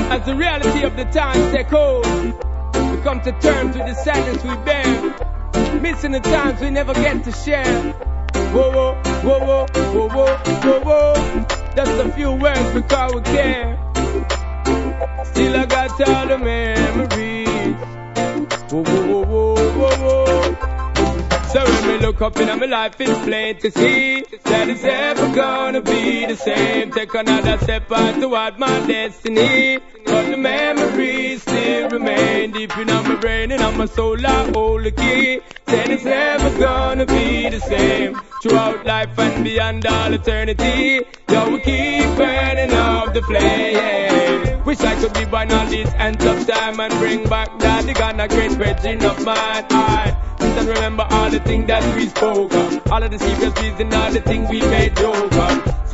As the reality of the times take hold, we come to terms with the sadness we bear, missing the times we never get to share. Whoa, whoa, whoa, whoa, whoa, whoa, whoa, whoa. Just a few words because we care. Still I got all the memories. Whoa, whoa, whoa, whoa, whoa. So when we look up in my life, it's plain to see that it's never gonna be the same. Take another step on toward my destiny, but the memories still remain deep in my brain and on my soul. I hold the key. Said it's never gonna be the same throughout life and beyond all eternity. Yo, we keep burning up the flame. Wish I could be born on this end of time and bring back that the Ghana great virgin of mine. And remember all the things that we spoke of, all of the secrets and all the things we made joke of.